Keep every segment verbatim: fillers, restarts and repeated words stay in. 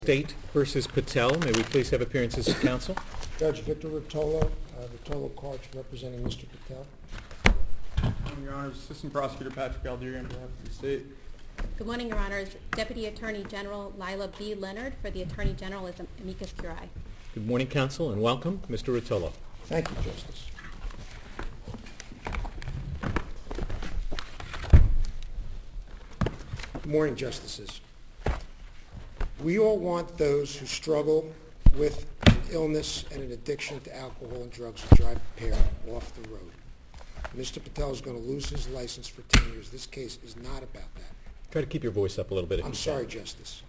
State versus Patel. May we please have appearances of counsel? Judge Victor Rotolo, uh, Rotolo Karch, representing Mister Patel. Your Honors, Assistant Prosecutor Patrick Aldieri on behalf of the state. Good morning, Your Honors. Deputy Attorney General Lila B. Leonard for the Attorney General as amicus curiae. Good morning, counsel, and welcome. Mister Rotolo. Thank you, Justice. Good morning, Justices. We all want those who struggle with an illness and an addiction to alcohol and drugs to drive a pair off the road. Mister Patel is going to lose his license for ten years. This case is not about that. Try to keep your voice up a little bit. If I'm you sorry, can. Justice.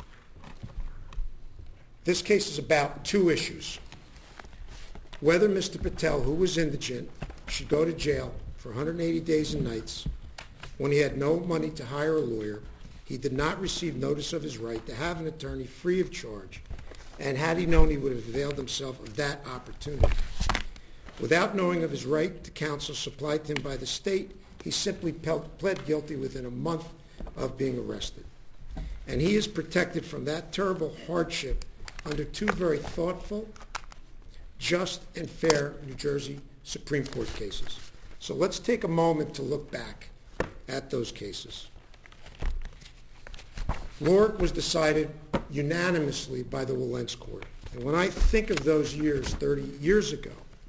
This case is about two issues. Whether Mister Patel, who was indigent, should go to jail for one hundred eighty days and nights when he had no money to hire a lawyer, he did not receive notice of his right to have an attorney free of charge, and had he known, he would have availed himself of that opportunity. Without knowing of his right to counsel supplied to him by the state, he simply pled guilty within a month of being arrested. And he is protected from that terrible hardship under two very thoughtful, just, and fair New Jersey Supreme Court cases. So let's take a moment to look back at those cases. Lorick was decided unanimously by the Wilentz Court. And when I think of those years, thirty years ago,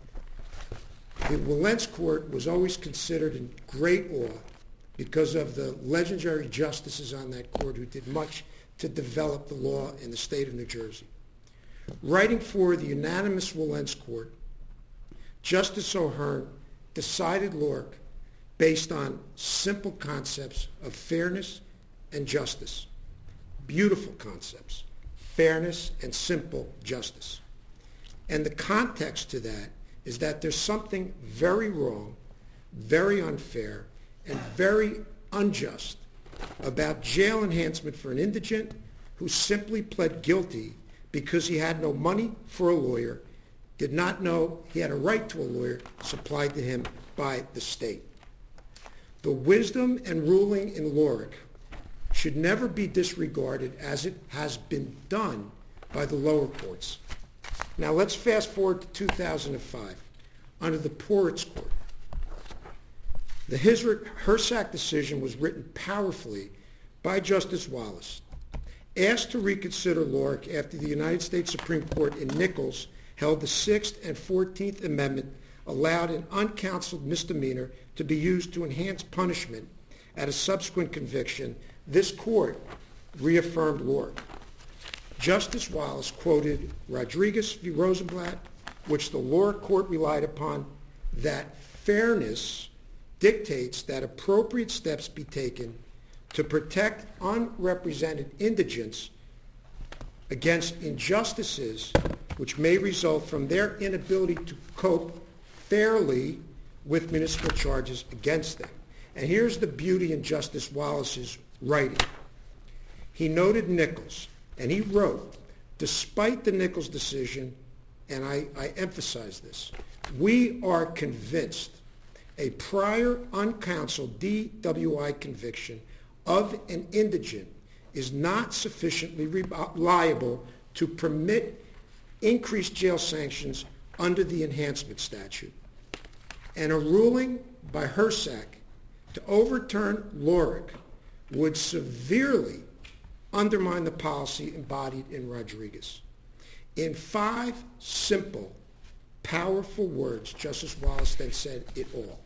the Wilentz Court was always considered in great awe because of the legendary justices on that court who did much to develop the law in the state of New Jersey. Writing for the unanimous Wilentz Court, Justice O'Hearn decided Lorick based on simple concepts of fairness and justice. Beautiful concepts, fairness and simple justice. And the context to that is that there's something very wrong, very unfair, and very unjust about jail enhancement for an indigent who simply pled guilty because he had no money for a lawyer, did not know he had a right to a lawyer supplied to him by the state. The wisdom and ruling in Lorick should never be disregarded as it has been done by the lower courts. Now let's fast forward to two thousand five. Under the Poritz Court, the Hersack decision was written powerfully by Justice Wallace, asked to reconsider Lorick after the United States Supreme Court in Nichols held the Sixth and Fourteenth Amendment allowed an uncounseled misdemeanor to be used to enhance punishment at a subsequent conviction. This court reaffirmed Lorick. Justice Wallace quoted Rodriguez v. Rosenblatt, which the lower court relied upon, that fairness dictates that appropriate steps be taken to protect unrepresented indigents against injustices which may result from their inability to cope fairly with municipal charges against them. And here's the beauty in Justice Wallace's writing. He noted Nichols, and he wrote, despite the Nichols decision, and I, I emphasize this, we are convinced a prior uncounseled D W I conviction of an indigent is not sufficiently reliable to permit increased jail sanctions under the enhancement statute. And a ruling by Hersack to overturn Lorick would severely undermine the policy embodied in Rodriguez. In five simple, powerful words, Justice Wallace then said it all.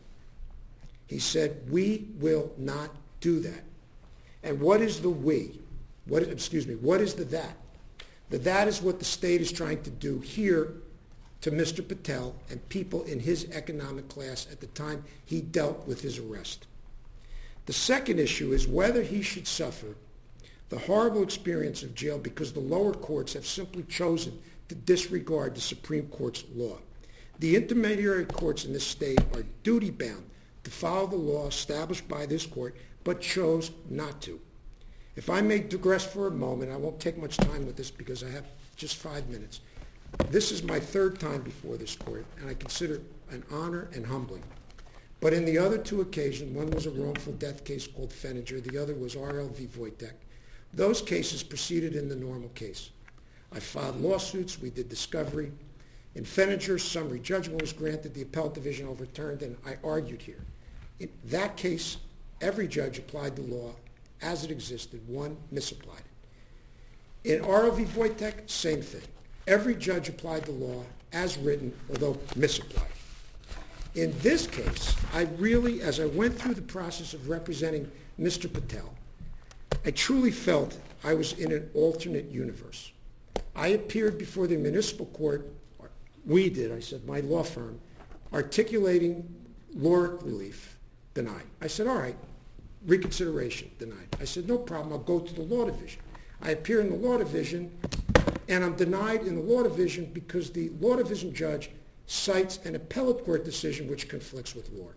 He said, we will not do that. And what is the we? What, excuse me, what is the that? The that is what the state is trying to do here to Mister Patel and people in his economic class at the time he dealt with his arrest. The second issue is whether he should suffer the horrible experience of jail because the lower courts have simply chosen to disregard the Supreme Court's law. The intermediary courts in this state are duty-bound to follow the law established by this court, but chose not to. If I may digress for a moment, I won't take much time with this because I have just five minutes. This is my third time before this court, and I consider it an honor and humbling. But in the other two occasions, one was a wrongful death case called Fenninger, the other was R L v. Wojtek. Those cases proceeded in the normal case. I filed lawsuits, we did discovery. In Feniger, summary judgment was granted, the appellate division overturned, and I argued here. In that case, every judge applied the law as it existed. One misapplied it. In R O V Wojtek, same thing. Every judge applied the law as written, although misapplied. In this case, I really, as I went through the process of representing Mister Patel, I truly felt I was in an alternate universe. I appeared before the municipal court, or we did, I said, my law firm, articulating LORC relief, denied. I said, all right, reconsideration, denied. I said, no problem, I'll go to the law division. I appear in the law division, and I'm denied in the law division because the law division judge cites an appellate court decision which conflicts with LORC.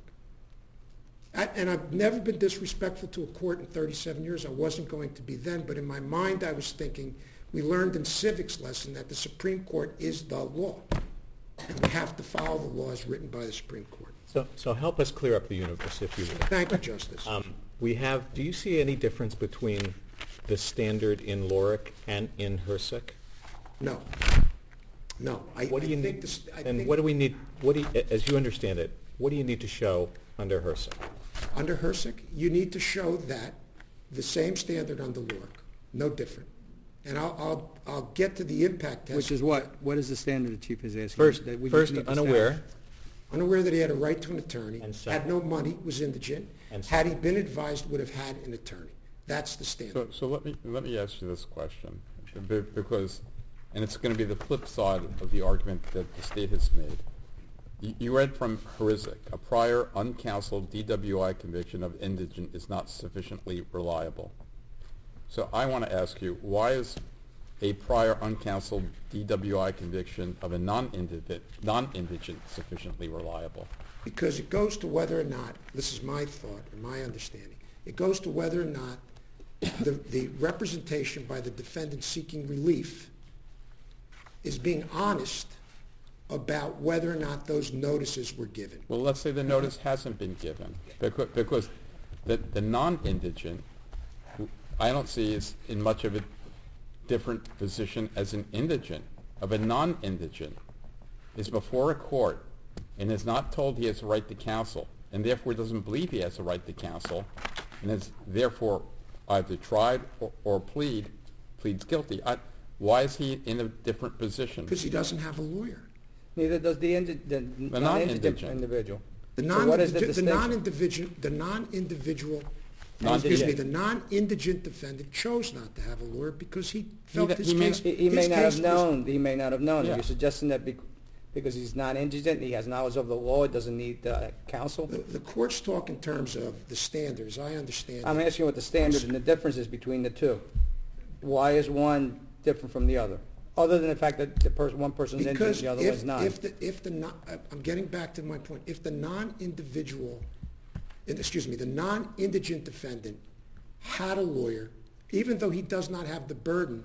I, and I've never been disrespectful to a court in thirty-seven years. I wasn't going to be then, but in my mind I was thinking, we learned in civics lesson that the Supreme Court is the law, and we have to follow the laws written by the Supreme Court. So, so help us clear up the universe, if you will. Thank you, Justice. Um, we have, do you see any difference between the standard in LORC and in HRSAC? No. No. I, What do you I think need, this, I and think what do we need, what do you, as you understand it, what do you need to show under HRSAC? under HRSAC, you need to show that the same standard under LORC, no different. And I'll, I'll, I'll get to the impact test. Which is what? What is the standard the chief is asking? First, that we just first need to unaware, establish? Unaware that he had a right to an attorney, And had second. no money, was indigent, And had he been advised, would have had an attorney. That's the So, standard. so let me, let me ask you this question, be- because, and it's going to be the flip side of the argument that the state has made. You, you read from HRSAC, a prior uncounseled D W I conviction of indigent is not sufficiently reliable. So I want to ask you, why is a prior uncounseled D W I conviction of a non-indigent, non-indigent sufficiently reliable? Because it goes to whether or not, this is my thought or my understanding, it goes to whether or not the, the representation by the defendant seeking relief is being honest about whether or not those notices were given. Well, let's say the notice hasn't been given, because, because the, the non-indigent, who I don't see is in much of a different position as an indigent, of a non-indigent, is before a court and is not told he has a right to counsel, and therefore doesn't believe he has a right to counsel, and is therefore either tried or, or plead, pleads guilty. I, why is he in a different position? Because he doesn't have a lawyer. Neither does the, indi- the non-indigent non-indigent. individual. The So what is the non, the distinction? non-individual, the non-individual, Non-indigent. excuse me, the non-indigent defendant chose not to have a lawyer because he felt He- his he may- case, He, he his may not case have was- known, he may not have known. Yeah. You're suggesting that bec- because he's non-indigent, he has knowledge of the law, doesn't need uh, counsel? The, the courts talk in terms of the standards, I understand. I'm asking what the standard and the difference is between the two. Why is one different from the other? Other than the fact that the person, one person's indigent, Because the other if, one's not. if the, if the, non- I'm getting back to my point, if the non-individual, excuse me, the non-indigent defendant had a lawyer, even though he does not have the burden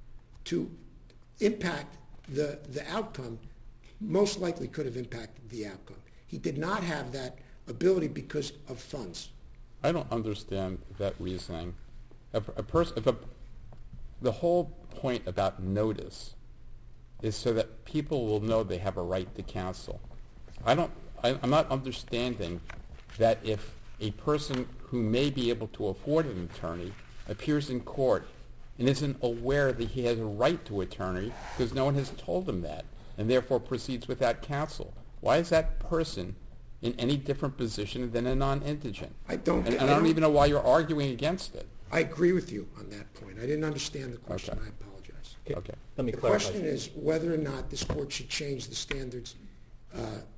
to impact the, the outcome, most likely could have impacted the outcome. He did not have that ability because of funds. I don't understand that reasoning. If a person, if a, the whole point about notice is so that people will know they have a right to counsel. I don't, I, I'm not understanding that if a person who may be able to afford an attorney appears in court and isn't aware that he has a right to attorney because no one has told him that, and therefore proceeds without counsel. Why is that person in any different position than a non-indigent? I don't- And, and I I don't don't- even know why you're arguing against it. I agree with you on that point. I didn't understand the question. Okay. I apologize. Okay. Let me The clarify. question is whether or not this court should change the standards uh,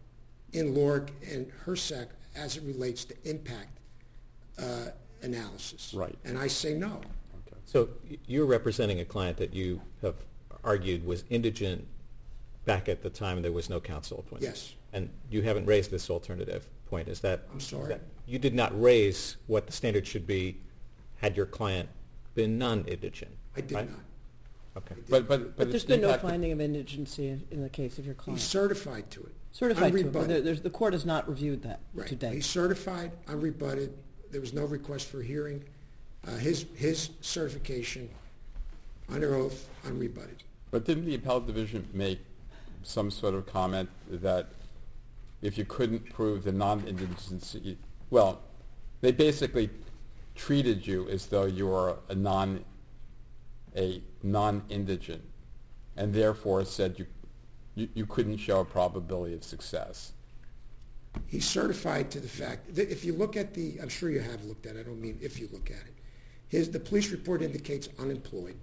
in LORC and HRSAC as it relates to impact uh, analysis. Right. And I say no. Okay. So y- you're representing a client that you have argued was indigent back at the time there was no counsel appointed. Yes. And you haven't raised this alternative point. Is that? I'm sorry? is that- You did not raise what the standard should be had your client been non-indigent, I did right? not. Okay. But, but, But it's there's been no impacted- finding of indigency in- in the case of your He's client. certified to it. Certified to it, but Unrebutted. there- there's, the court has not reviewed that to Right. date. He's certified, unrebutted. There was no request for a hearing. uh, his, his certification under oath, unrebutted. But didn't the appellate division make some sort of comment that if you couldn't prove the non-indigency, well, they basically treated you as though you were a non, a non-indigent, and therefore said you, you, you couldn't show a probability of success. He's certified to the fact that if you look at the, I'm sure you have looked at it, I don't mean if you look at it, his, the police report indicates unemployed.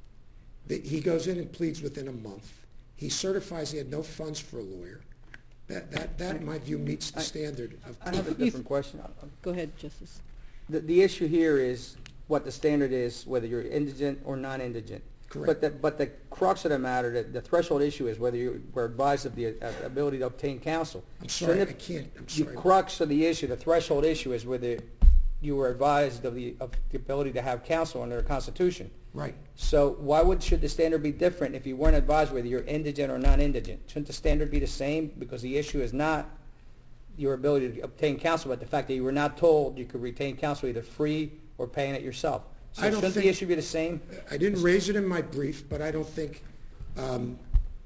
The, he goes in and pleads within a month. He certifies he had no funds for a lawyer. That, that, that in my view, meets the I- standard of... I have a different question. Go ahead, Justice. The, the issue here is what the standard is, whether you're indigent or non-indigent. Correct. But the, but the crux of the matter, the, the threshold issue is whether you were advised of the uh, ability to obtain counsel. I'm sorry, Shouldn't I it- can't, I'm The sorry. crux of the issue, the threshold issue is whether you were advised of the, of the ability to have counsel under the Constitution. Right. So why would, should the standard be different if you weren't advised whether you're indigent or non-indigent? Shouldn't the standard be the same? Because the issue is not your ability to obtain counsel, but the fact that you were not told you could retain counsel either free or paying it yourself. So I don't shouldn't the think- issue be the same? I didn't raise it in my brief, but I don't think um,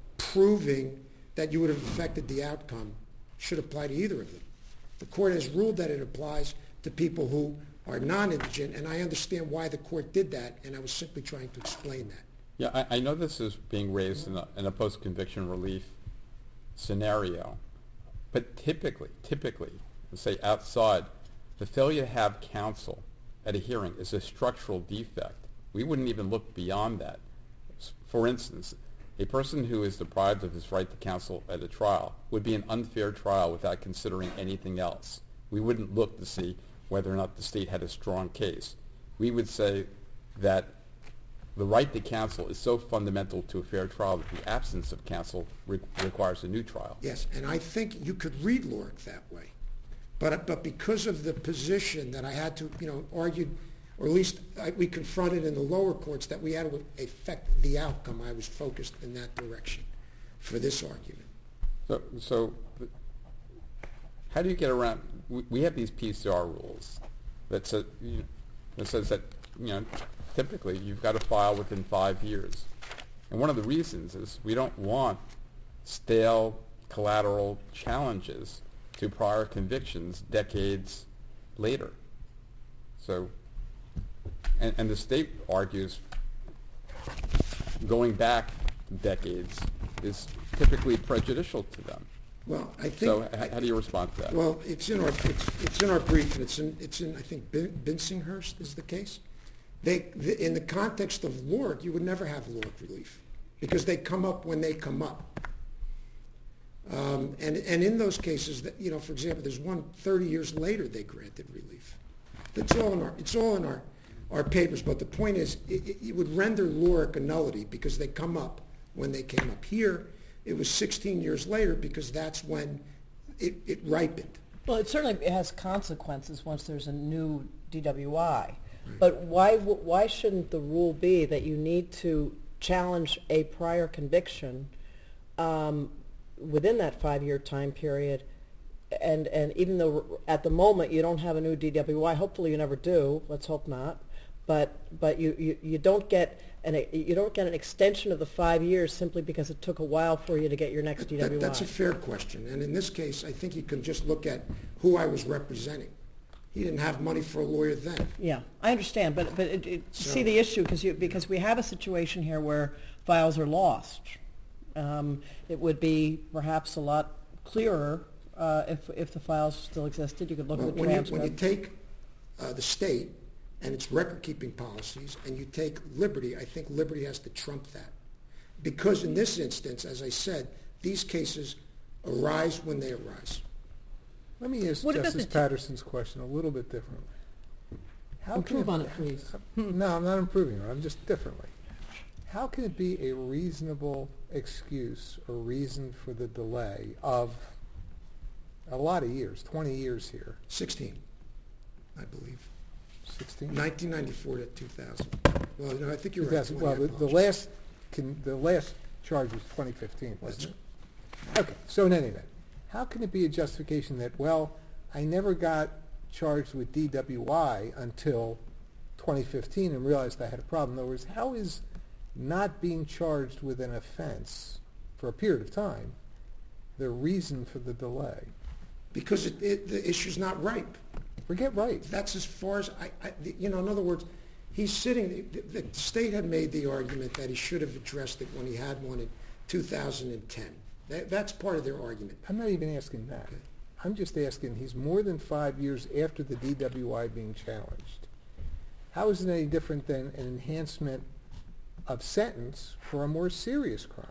proving that you would have affected the outcome should apply to either of them. The court has ruled that it applies to people who are non-indigent, and I understand why the court did that, and I was simply trying to explain that. Yeah, I, I know this is being raised in a, in a post-conviction relief scenario, but typically, typically, let's say outside, the failure to have counsel at a hearing is a structural defect. We wouldn't even look beyond that. S- For instance, a person who is deprived of his right to counsel at a trial would be an unfair trial without considering anything else. We wouldn't look to see whether or not the state had a strong case. We would say that the right to counsel is so fundamental to a fair trial that the absence of counsel re- requires a new trial. Yes, and I think you could read Lorick that way. But, but because of the position that I had to, you know, argue, or at least I, we confronted in the lower courts that we had to affect the outcome, I was focused in that direction for this argument. So, so th- how do you get around? We, we have these P C R rules that says you know, that says that you know typically you've got to file within five years, and one of the reasons is we don't want stale collateral challenges to prior convictions decades later. So, and, and the state argues going back decades is typically prejudicial to them. Well, I think... So h- how do you respond to that? Well, it's in our, it's, it's in our brief, and it's in, it's in, I think, Bin- Binsinghurst is the case. They, the, in the context of Lorick, you would never have Lorick relief, because they come up when they come up. Um, and, and in those cases, that, you know, for example, there's one thirty years later they granted relief. It's all in our, it's all in our, our papers, but the point is, it, it it would render Lorick a nullity because they come up when they came up. Here, it was sixteen years later because that's when it, it ripened. Well, it certainly has consequences once there's a new D W I. But why, w- why shouldn't the rule be that you need to challenge a prior conviction um, within that five-year time period? And, and even though at the moment you don't have a new D W I, hopefully you never do, let's hope not, but, but you, you, you don't get an, you don't get an extension of the five years simply because it took a while for you to get your next D W I. That, that's a fair question, and in this case, I think you can just look at who I was representing. He didn't have money for a lawyer then. Yeah, I understand, but, but it, it, So- see the issue, because you, because we have a situation here where files are lost. Um, it would be perhaps a lot clearer uh, if, if the files still existed. You could look Well, at the when you, when you transcript. take uh, the state and its record-keeping policies, and you take Liberty, I think Liberty has to trump that. Because in this instance, as I said, these cases arise when they arise. Let me ask What about Justice the- Patterson's question a little bit differently. How can Improve on it, please. No, I'm not improving on it. I'm just differently. How can it be a reasonable excuse or reason for the delay of a lot of years, twenty years here, sixteen, I believe. sixteen? nineteen ninety-four to two thousand. Well, no, I think you're right. two thousand. Well, twenty, I the, the apologize. last, con- the last charge was twenty fifteen, wasn't it? Okay, so in any event, how can it be a justification that, well, I never got charged with D W I until twenty fifteen and realized I had a problem. In other words, how is not being charged with an offense for a period of time the reason for the delay? Because it, it, the issue's not ripe. Forget right. That's as far as I, I you know, in other words, he's sitting, the, the state had made the argument that he should have addressed it when he had one in two thousand ten. That, that's part of their argument. I'm not even asking that. Okay. I'm just asking, he's more than five years after the D W I being challenged. How is it any different than an enhancement of sentence for a more serious crime?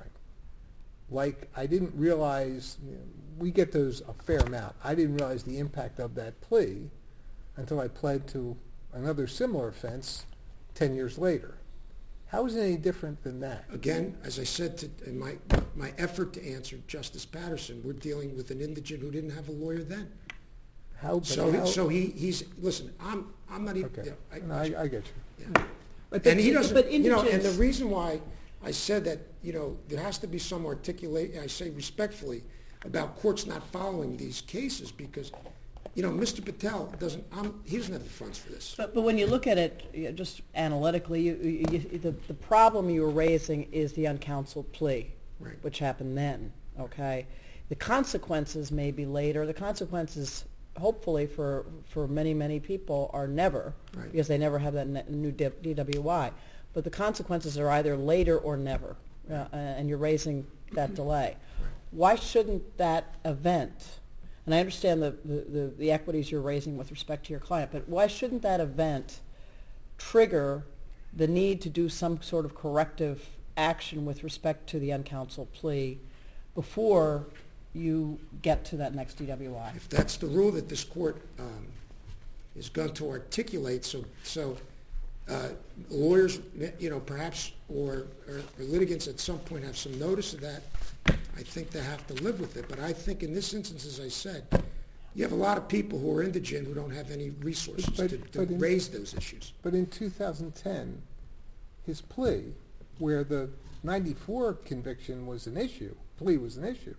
Like, I didn't realize, you know, we get those a fair amount. I didn't realize the impact of that plea until I pled to another similar offense ten years later. How is it any different than that? Again, as I said to, in my, my effort to answer Justice Patterson, we're dealing with an indigent who didn't have a lawyer then. How, but So, how, he, so he, he's, listen, I'm, I'm not even, okay. you know, I- No, I, I get you. yeah. But And he the- doesn't, but you know, and the indigents- reason why I said that, you know, there has to be some articulate, I say respectfully, about courts not following these cases because, you know, Mister Patel doesn't, I'm, he doesn't have the funds for this. But, but when you look at it, you know, just analytically, you, you, you, the, the problem you were raising is the uncounseled plea, Right. which happened then, okay? The consequences may be later. The consequences, hopefully, for, for many, many people are never, Right. because they never have that ne- new D W I. But the consequences are either later or never, uh, and you're raising that delay. Why shouldn't that event, and I understand the, the, the, the equities you're raising with respect to your client, but why shouldn't that event trigger the need to do some sort of corrective action with respect to the uncounseled plea before you get to that next D W I? If that's the rule that this court um, is going to articulate, so, so uh, lawyers, you know, perhaps, or, or, or litigants at some point have some notice of that, I think they have to live with it. But I think in this instance, as I said, you have a lot of people who are indigent who don't have any resources But- to, to but in- raise those issues. But in two thousand ten, his plea, where the ninety-four conviction was an issue, plea was an issue,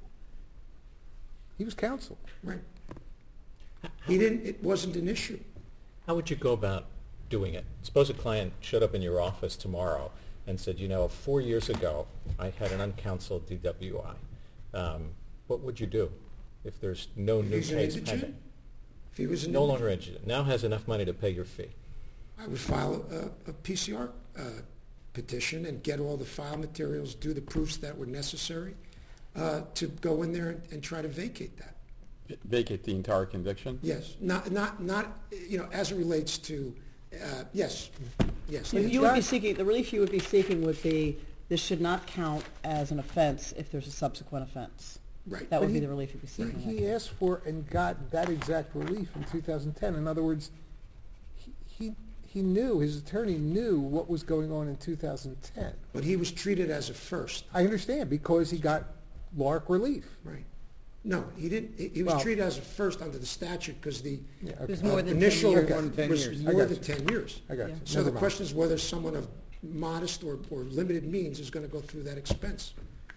he was counseled. Right. He didn't, it wasn't an issue. How would you go about doing it? Suppose a client showed up in your office tomorrow and said, you know, four years ago, I had an uncounseled D W I. Um, what would you do if there's no If new he's an case indigent, pending? if he was an No indigent, longer indigent. Now has enough money to pay your fee. I would file a, a P C R uh, petition and get all the file materials, do the proofs that were necessary uh, to go in there and, and try to vacate that. Vacate the entire conviction? Yes, not, not, not, you know, as it relates to, uh, yes, yes. You, yes. you would be seeking, the relief you would be seeking would be, this should not count as an offense if there's a subsequent offense. Right. That would But be he- the relief you'd be seeking. in that He case. asked for and got that exact relief in two thousand ten. In other words, he, he, he knew, his attorney knew what was going on in two thousand ten. But he was treated as a first, I understand, because he got Lark relief. right? No, he didn't, he he was Well- treated as a first under the statute because the Yeah, uh, okay. was more than ten initial years. More than ten was years. I more got than you. ten years. I got Yeah. you. So Never the mind. question is whether someone of modest or, or limited means is going to go through that expense.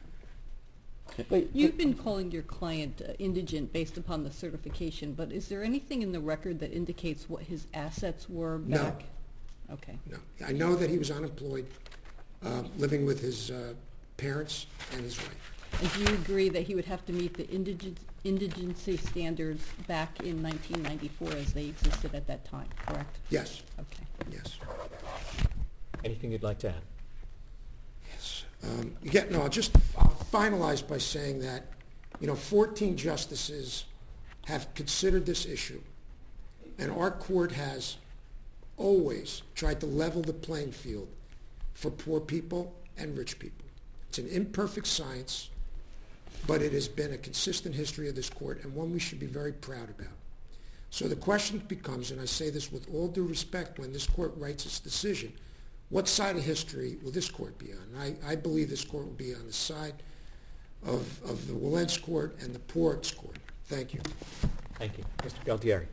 But, You've been calling your client uh, indigent based upon the certification, but is there anything in the record that indicates what his assets were No. back? Okay. No, I know that he was unemployed, um, living with his uh, parents and his wife. And do you agree that he would have to meet the indigent, indigency standards back in nineteen ninety-four as they existed at that time, correct? Yes, Okay. yes, Anything you'd like to add? yes. Um, yeah, no, I'll just I'll finalize by saying that, you know, fourteen justices have considered this issue, and our court has always tried to level the playing field for poor people and rich people. It's an imperfect science, but it has been a consistent history of this court and one we should be very proud about. So the question becomes, and I say this with all due respect when this court writes its decision, what side of history will this court be on? I, I believe this court will be on the side of, of the Wilentz court and the Ports court. Thank you. Thank you. Mister Galtieri.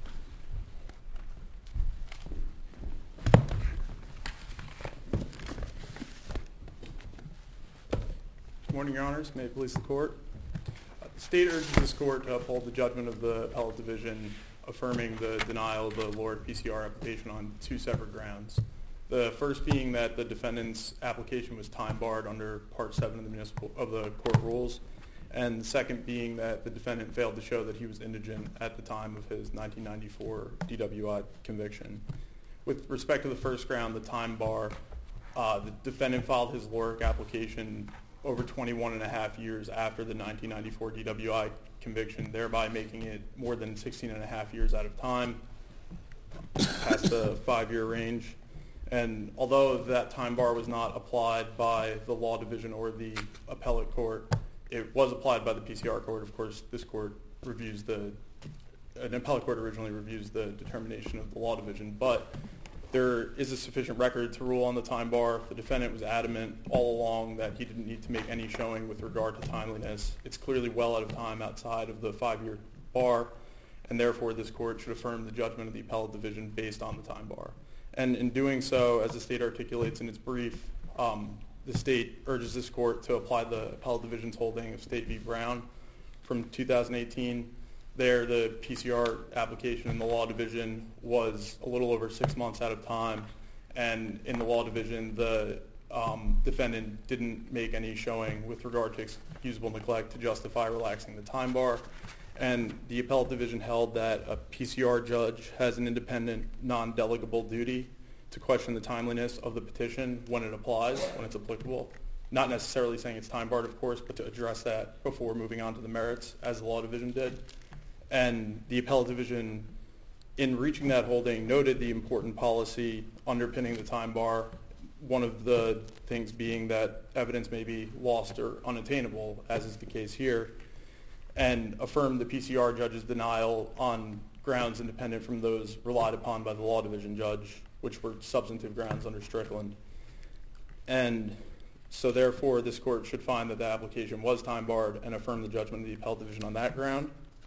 Good morning, Your Honors. May it please the Court. Uh, The state urges this court to uphold the judgment of the appellate division affirming the denial of the Lord P C R application on two separate grounds. The first being that the defendant's application was time barred under Part seven of the municipal of the court rules, and the second being that the defendant failed to show that he was indigent at the time of his nineteen ninety-four D W I conviction. With respect to the first ground, the time bar, uh, the defendant filed his LORC application over twenty-one and a half years after the nineteen ninety-four D W I conviction, thereby making it more than sixteen and a half years out of time, past the five-year range. And although that time bar was not applied by the law division or the appellate court, it was applied by the P C R court. Of course, this court reviews the, an appellate court originally reviews the determination of the law division, but there is a sufficient record to rule on the time bar. The defendant was adamant all along that he didn't need to make any showing with regard to timeliness. It's clearly well out of time outside of the five-year bar, and therefore this court should affirm the judgment of the appellate division based on the time bar. And in doing so, as the state articulates in its brief, um, the state urges this court to apply the appellate division's holding of State v. Brown from two thousand eighteen. There, the P C R application in the law division was a little over six months out of time, and in the law division, the um, defendant didn't make any showing with regard to excusable neglect to justify relaxing the time bar. And the appellate division held that a P C R judge has an independent, non-delegable duty to question the timeliness of the petition when it applies, when it's applicable. Not necessarily saying it's time barred, of course, but to address that before moving on to the merits, as the law division did. And the appellate division, in reaching that holding, noted the important policy underpinning the time bar, one of the things being that evidence may be lost or unattainable, as is the case here, and affirmed the P C R judge's denial on grounds independent from those relied upon by the law division judge, which were substantive grounds under Strickland. And so therefore, this court should find that the application was time barred and affirm the judgment of the appellate division on that ground.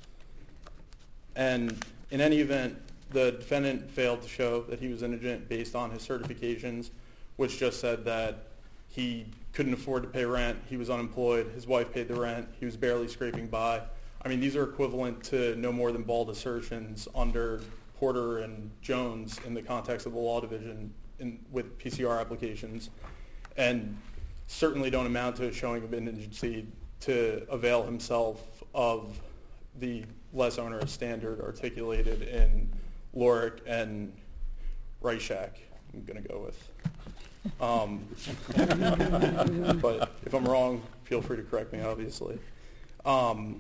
And in any event, the defendant failed to show that he was indigent based on his certifications, which just said that he couldn't afford to pay rent, he was unemployed, his wife paid the rent, he was barely scraping by. I mean, these are equivalent to no more than bald assertions under Porter and Jones in the context of the law division in, with P C R applications, and certainly don't amount to a showing of indigency to avail himself of the less onerous standard articulated in Lorick and Reichak, I'm going to go with. Um, but if I'm wrong, feel free to correct me, obviously. Um,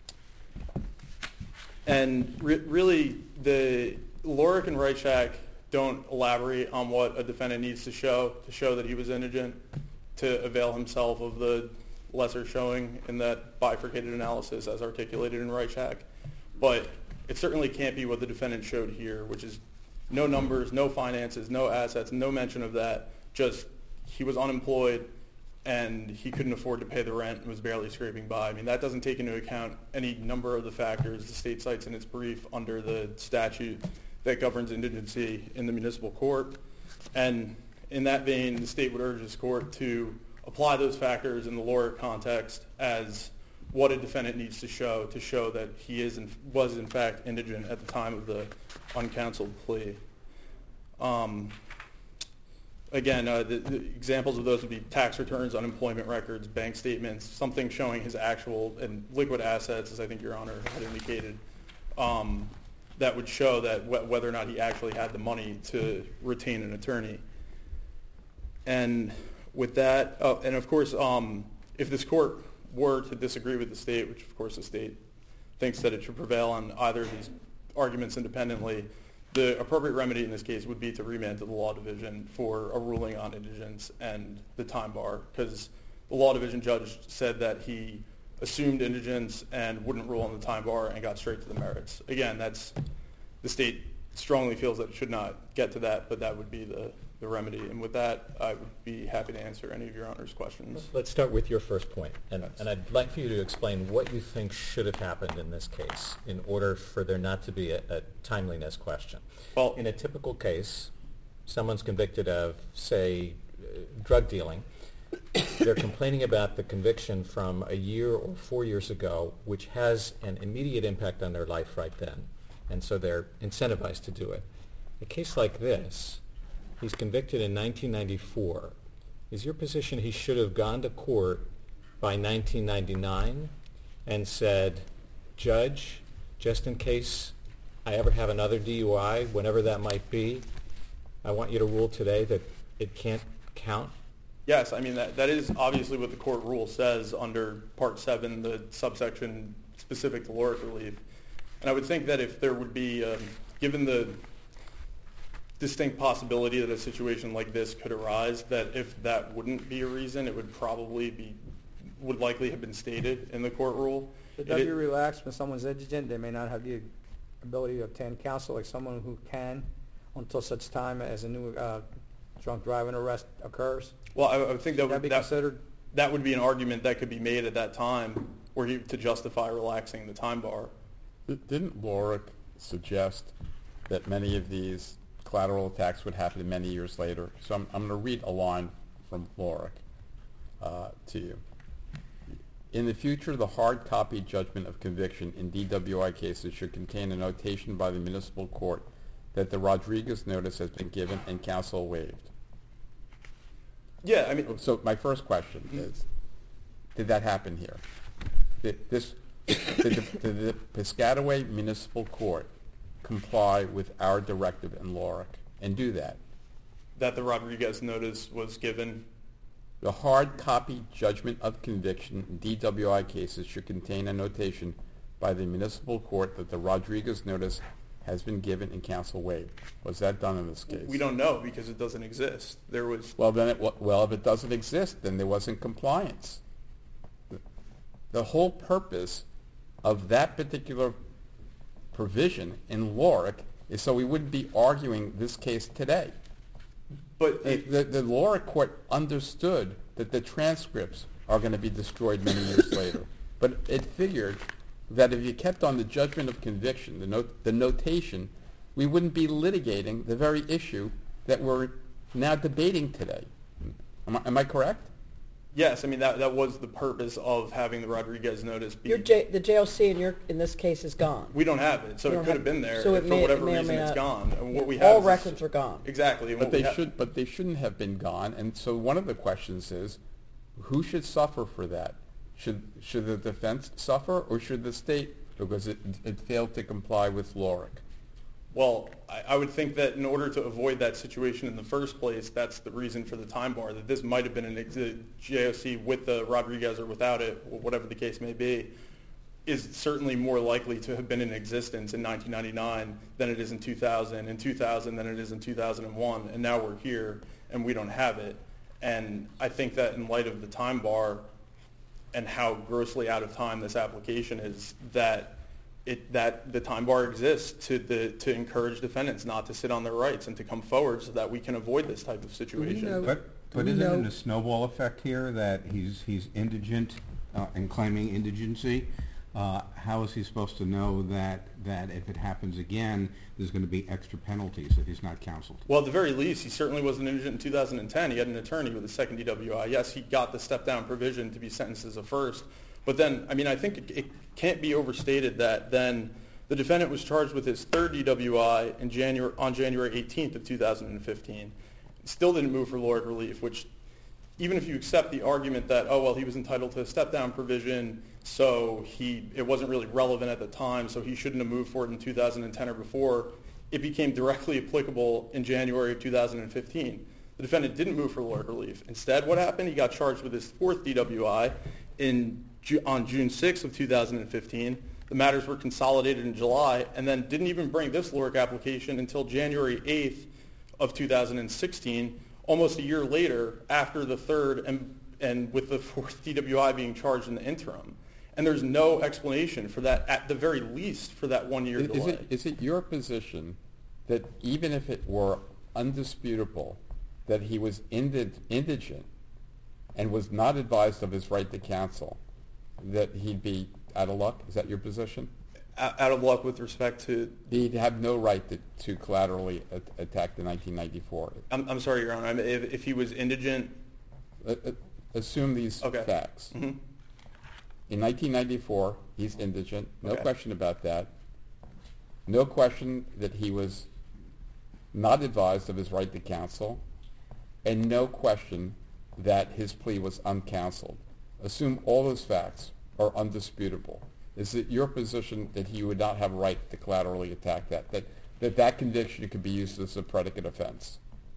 and re- really, the Lorick and Reichak don't elaborate on what a defendant needs to show to show that he was indigent, to avail himself of the lesser showing in that bifurcated analysis as articulated in Reichak. But it certainly can't be what the defendant showed here, which is no numbers, no finances, no assets, no mention of that. Just he was unemployed and he couldn't afford to pay the rent and was barely scraping by. I mean, that doesn't take into account any number of the factors the state cites in its brief under the statute that governs indigency in the municipal court. And in that vein, the state would urge this court to apply those factors in the Lorick context as what a defendant needs to show to show that he is in, was in fact indigent at the time of the uncounseled plea. Um, again, uh, the, the examples of those would be tax returns, unemployment records, bank statements, something showing his actual and liquid assets, as I think Your Honor had indicated, um, that would show that wh- whether or not he actually had the money to retain an attorney. And with that, uh, and of course, um, if this court were to disagree with the state, which of course the state thinks that it should prevail on either of these arguments independently, the appropriate remedy in this case would be to remand to the law division for a ruling on indigence and the time bar, because the law division judge said that he assumed indigence and wouldn't rule on the time bar and got straight to the merits. Again, that's, the state strongly feels that it should not get to that, but that would be the, the remedy. And with that, I would be happy to answer any of Your Honor's questions. Let's start with your first point, and, and I'd like for you to explain what you think should have happened in this case in order for there not to be a, a timeliness question. Well, in a typical case, someone's convicted of, say, uh, drug dealing. They're complaining about the conviction from a year or four years ago, which has an immediate impact on their life right then. and so they're incentivized to do it. A case like this, he's convicted in nineteen ninety-four. Is your position he should have gone to court by nineteen ninety-nine and said, Judge, just in case I ever have another D U I, whenever that might be, I want you to rule today that it can't count? Yes, I mean, that, that is obviously what the court rule says under Part seven, the subsection specific to LORIC relief. And I would think that if there would be, um, given the distinct possibility that a situation like this could arise, that if that wouldn't be a reason, it would probably be, would likely have been stated in the court rule. But It don't is- you relax when someone's indigent? They may not have the ability to obtain counsel like someone who can until such time as a new uh, drunk driving arrest occurs. Well, I, I would think that Should that would, be that, considered? that would be an argument that could be made at that time where he, to justify relaxing the time bar. Didn't LORIC suggest that many of these collateral attacks would happen many years later? So I'm, I'm going to read a line from LORIC uh, to you. In the future, the hard copy judgment of conviction in D W I cases should contain a notation by the municipal court that the Rodriguez notice has been given and counsel waived. Yeah, I mean, So my first question is, did that happen here? Did, this, did, the, did the Piscataway Municipal Court comply with our directive in LORIC and do that? that the Rodriguez notice was given. The hard copy judgment of conviction in D W I cases should contain a notation by the municipal court that the Rodriguez notice has been given and counsel waived. Was that done in this case? We don't know because it doesn't exist. There was Well, then, it, well, if it doesn't exist, then there wasn't compliance. The, the whole purpose of that particular provision in LORIC is so we wouldn't be arguing this case today. But The, it, the, the LORIC court understood that the transcripts are going to be destroyed many years later, but it figured that if you kept on the judgment of conviction, the, not, the notation, we wouldn't be litigating the very issue that we're now debating today. Am I, am I correct? yes, I mean that that was the purpose of having the Rodriguez notice be. Your J, the J O C in your, in this case is gone. We don't have it, so You it don't could have- have been there. so and it for may- whatever it may or reason, may it's not- gone. And what we All have is- records are gone. Exactly. and But what we they ha- should, but they shouldn't have been gone. And so one of the questions is, who should suffer for that? Should should the defense suffer, or should the state, because it it failed to comply with LORIC? Well, I, I would think that in order to avoid that situation in the first place, that's the reason for the time bar, that this might have been an ex- J O C with the Rodriguez or without it, or whatever the case may be, is certainly more likely to have been in existence in nineteen ninety-nine than it is in two thousand, in two thousand than it is in two thousand one, and now we're here and we don't have it. And I think that in light of the time bar and how grossly out of time this application is, that it, that the time bar exists to the to encourage defendants not to sit on their rights and to come forward so that we can avoid this type of situation. know- But, Do but we isn't know- it a snowball effect here that he's, he's indigent uh, and claiming indigency? Uh, how is he supposed to know that, that if it happens again, there's going to be extra penalties if he's not counseled? Well, at the very least, he certainly wasn't indigent in two thousand ten. He had an attorney with a second D W I. Yes, he got the step-down provision to be sentenced as a first. But then, I mean, I think it, it can't be overstated that then the defendant was charged with his third D W I in January, on January eighteenth of two thousand fifteen. Still didn't move for LORIC relief, which even if you accept the argument that, oh, well, he was entitled to a step-down provision, so he it wasn't really relevant at the time, so he shouldn't have moved for it in two thousand ten or before, it became directly applicable in January of two thousand fifteen. The defendant didn't move for LORIC relief. Instead, what happened? He got charged with his fourth D W I in Ju- on June sixth of two thousand fifteen. The matters were consolidated in July, and then didn't even bring this LORIC application until January eighth of two thousand sixteen, almost a year later, after the third and, and with the fourth D W I being charged in the interim. And there's no explanation for that, at the very least, for that one-year Is, is delay. it is it your position that even if it were undisputable that he was indig- indigent and was not advised of his right to counsel, that he'd be out of luck? Is that your position? O- Out of luck with respect to, He'd have no right to, to collaterally a- attack the nineteen ninety-four. I'm, I'm sorry, Your Honor, I mean, if, if he was indigent, Uh, uh, Assume these Okay. facts. mhm, In nineteen ninety-four, he's indigent, no Okay. question about that. No question that he was not advised of his right to counsel, and no question that his plea was uncounseled. Assume all those facts are undisputable. Is it your position that he would not have a right to collaterally attack that, that that, that conviction could be used as a predicate offense?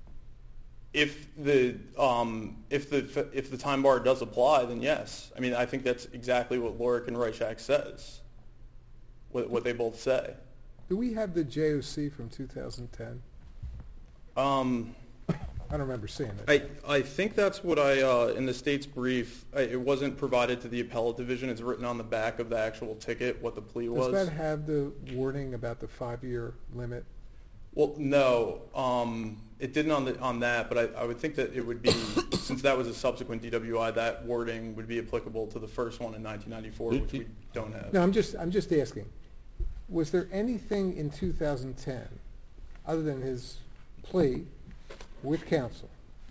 If the um, if the if the time bar does apply, then yes. I mean, I think that's exactly what Lorick and Reichak says. What, what they both say. Do we have the J O C from two thousand ten? Um, I don't remember seeing it. I, I think that's what I, uh, in the state's brief, I, it wasn't provided to the appellate division. It's written on the back of the actual ticket what the plea was. Does that have the wording about the five-year limit? Well, no, um, it didn't on the on that, but I, I would think that it would be, since that was a subsequent D W I, that wording would be applicable to the first one in nineteen ninety-four, which we don't have. No, I'm just I'm just asking. Was there anything in two thousand ten, other than his plea with counsel,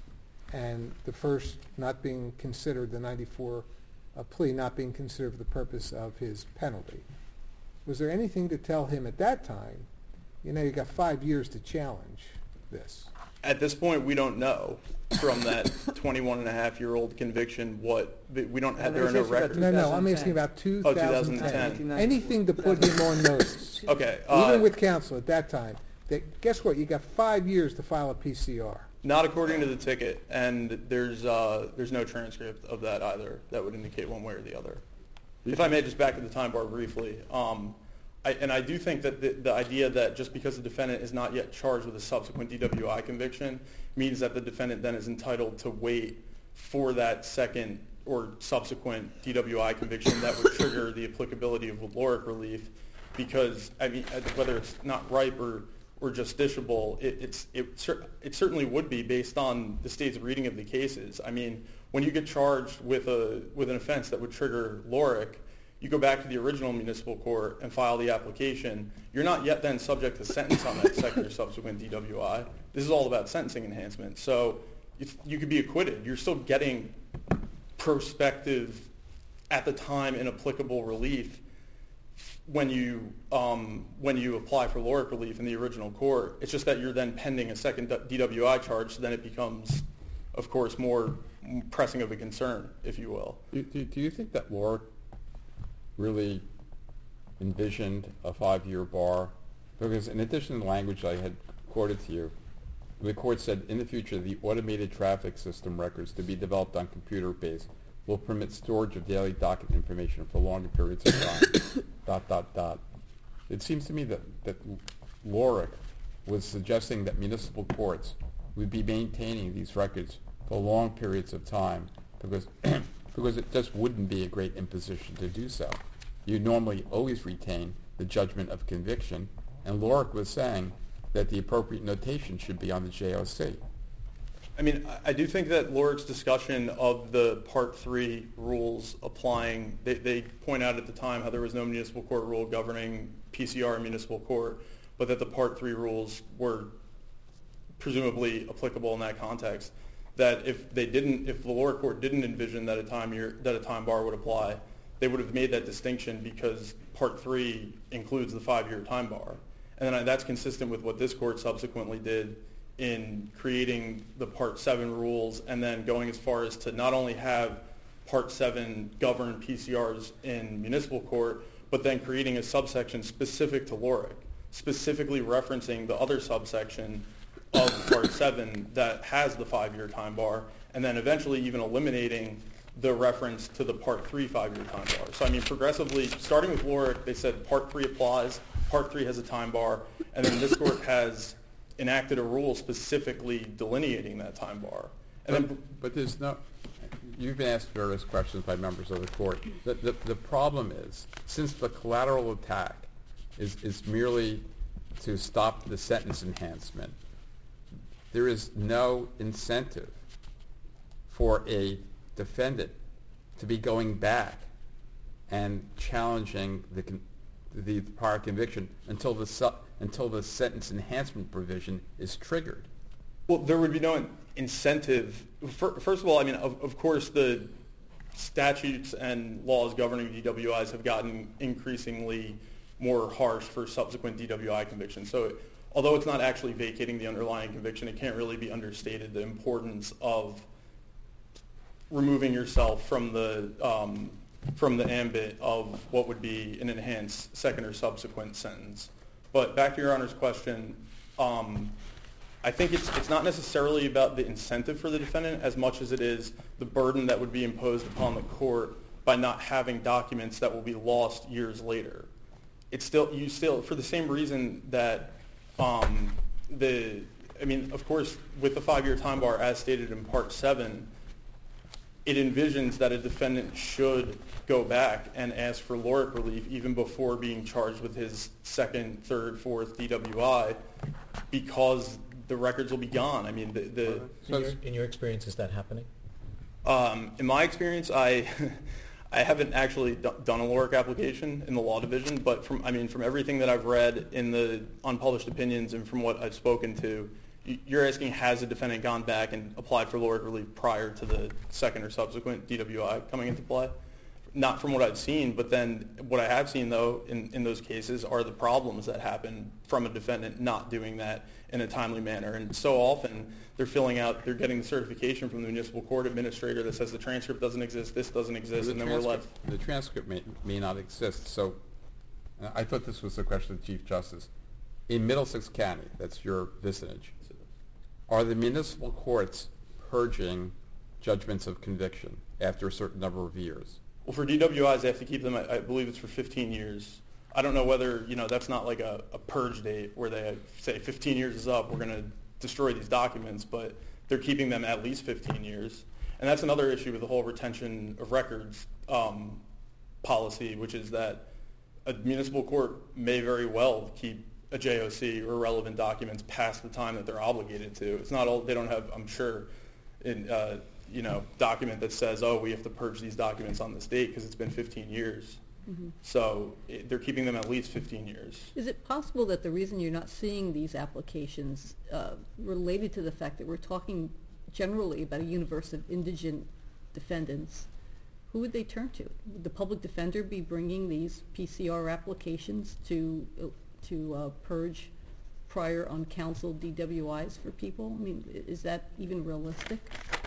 and the first not being considered, the ninety-four uh, plea not being considered for the purpose of his penalty, was there anything to tell him at that time, you know, you got five years to challenge this? At this point, we don't know from that twenty-one and a half year old conviction what, we don't have, there are no records. No, no, I'm asking about two thousand ten. Anything to put him on notice. Okay. Uh, Even with counsel at that time. That, guess what? You got five years to file a P C R. Not according to the ticket, and there's uh, there's no transcript of that either that would indicate one way or the other. If I may just back to the time bar briefly, um, I, and I do think that the, the idea that just because the defendant is not yet charged with a subsequent D W I conviction means that the defendant then is entitled to wait for that second or subsequent D W I conviction that would trigger the applicability of Lorick relief, because I mean whether it's not ripe or or justiciable, it, it's, it, it certainly would be based on the state's reading of the cases. I mean, when you get charged with a with an offense that would trigger Lorick, you go back to the original municipal court and file the application. You're not yet then subject to sentence on that second or subsequent D W I. This is all about sentencing enhancement. So if you could be acquitted. You're still getting prospective, at the time, inapplicable relief when you um, when you apply for Lorick relief in the original court. It's just that you're then pending a second D W I charge, so then it becomes, of course, more pressing of a concern, if you will. Do, do, do you think that Lorick really envisioned a five-year bar? Because in addition to the language I had quoted to you, the court said, in the future, the automated traffic system records to be developed on computer base will permit storage of daily docket information for longer periods of time, dot, dot, dot. It seems to me that, that Lorick was suggesting that municipal courts would be maintaining these records for long periods of time because, because it just wouldn't be a great imposition to do so. You normally always retain the judgment of conviction, and Lorick was saying that the appropriate notation should be on the J O C. I mean, I do think that Lorick's discussion of the Part three rules applying, they, they point out at the time how there was no municipal court rule governing P C R in municipal court, but that the Part three rules were presumably applicable in that context. That if they didn't, if the lower court didn't envision that a time year, that a time bar would apply, they would have made that distinction because Part three includes the five-year time bar. And then that's consistent with what this court subsequently did in creating the Part seven rules and then going as far as to not only have Part seven govern P C Rs in municipal court, but then creating a subsection specific to Lorick, specifically referencing the other subsection of Part seven that has the five-year time bar, and then eventually even eliminating the reference to the Part three five-year time bar. So I mean, progressively, starting with Lorick, they said Part three applies, Part three has a time bar, and then this court has enacted a rule specifically delineating that time bar. And but, then, but there's no, you've been asked various questions by members of the court. The, the, the problem is, since the collateral attack is, is merely to stop the sentence enhancement, there is no incentive for a defendant to be going back and challenging the, con- the prior conviction until the su- until the sentence enhancement provision is triggered. well, there would be no incentive. First of all, I mean, of, of course, the statutes and laws governing D W Is have gotten increasingly more harsh for subsequent D W I convictions. So it, although it's not actually vacating the underlying conviction, it can't really be understated the importance of removing yourself from the um, from the ambit of what would be an enhanced second or subsequent sentence. But back to Your Honor's question, um, I think it's it's not necessarily about the incentive for the defendant as much as it is the burden that would be imposed upon the court by not having documents that will be lost years later. It's still you still for the same reason that um, the I mean, of course, with the five-year time bar as stated in Part seven, it envisions that a defendant should go back and ask for LORIC relief even before being charged with his second, third, fourth D W I because the records will be gone. I mean, the... the in, your, in your experience, is that happening? Um, in my experience, I I haven't actually d- done a LORIC application in the law division, but from I mean, from everything that I've read in the unpublished opinions and from what I've spoken to, you're asking, has a defendant gone back and applied for LORIC relief prior to the second or subsequent D W I coming into play? Not from what I've seen, but then what I have seen, though, in, in those cases are the problems that happen from a defendant not doing that in a timely manner. And so often they're filling out, they're getting the certification from the municipal court administrator that says the transcript doesn't exist, this doesn't exist, The and then we're left. The transcript may, may not exist, so uh, I thought this was the question of the Chief Justice. In Middlesex County, that's your vicinage, are the municipal courts purging judgments of conviction after a certain number of years? Well, for D W Is, they have to keep them, I I believe it's for fifteen years. I don't know whether, you know, that's not like a, a purge date where they say fifteen years is up, we're going to destroy these documents, but they're keeping them at least fifteen years. And that's another issue with the whole retention of records um, policy, which is that a municipal court may very well keep a J O C or relevant documents past the time that they're obligated to. It's not all, they don't have, I'm sure, in, uh, you know, document that says, oh, we have to purge these documents on this date because it's been fifteen years. Mm-hmm. So it, they're keeping them at least fifteen years. Is it possible that the reason you're not seeing these applications uh, related to the fact that we're talking generally about a universe of indigent defendants? Who would they turn to? Would the public defender be bringing these P C R applications to uh, to uh, purge prior uncounseled D W Is for people? I mean, is that even realistic?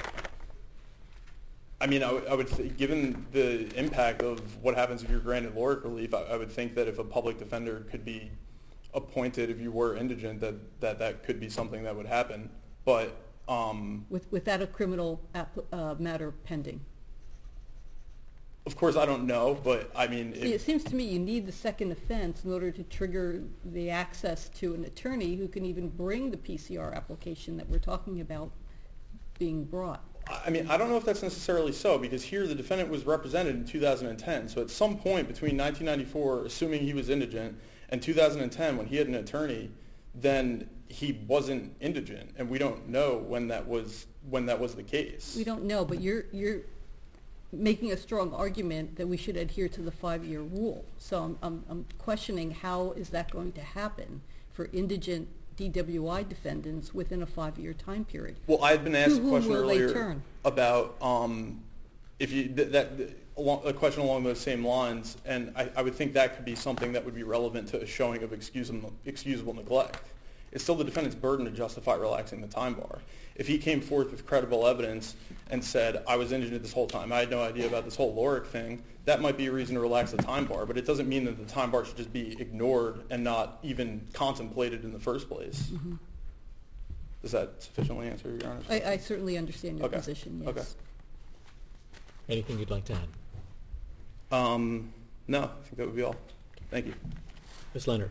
I mean, I, w- I would, th- given the impact of what happens if you're granted LORIC relief, I, I would think that if a public defender could be appointed if you were indigent, that that, that could be something that would happen. But um, With, without a criminal app, uh, matter pending? Of course, I don't know, but I mean... See, it seems to me you need the second offense in order to trigger the access to an attorney who can even bring the P C R application that we're talking about being brought. I mean, I don't know if that's necessarily so, because here the defendant was represented in two thousand ten. So at some point between nineteen ninety-four, assuming he was indigent, and two thousand ten, when he had an attorney, then he wasn't indigent, and we don't know when that was when that was the case. We don't know, but you're you're making a strong argument that we should adhere to the five-year rule. So I'm I'm, I'm questioning how is that going to happen for indigent D W I defendants within a five-year time period. Well, I had been asked To a whom question will they earlier turn? about um, if you th- that th- along, a question along those same lines, and I, I would think that could be something that would be relevant to a showing of excusable, excusable neglect. It's still the defendant's burden to justify relaxing the time bar. If he came forth with credible evidence and said, I was indigent this whole time, I had no idea about this whole LORIC thing, that might be a reason to relax the time bar, but it doesn't mean that the time bar should just be ignored and not even contemplated in the first place. Mm-hmm. Does that sufficiently answer your Honor's I, question? I certainly understand your Okay. position, yes. Okay. Anything you'd like to add? Um, no, I think that would be all. Thank you. Miz Leonard.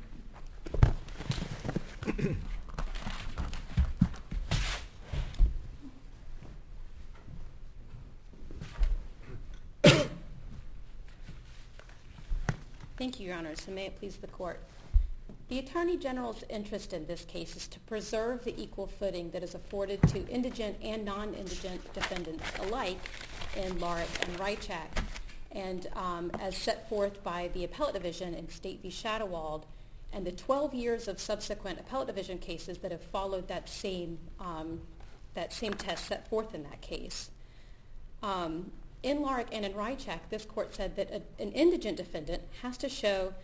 Thank you, Your Honors, and may it please the Court. The Attorney General's interest in this case is to preserve the equal footing that is afforded to indigent and non-indigent defendants alike in Lorick and Rychak. And um, as set forth by the Appellate Division in State v. Shadowald, and the twelve years of subsequent Appellate Division cases that have followed that same, um, that same test set forth in that case. Um, in Lorick and in Rychak, this court said that a, an indigent defendant has to show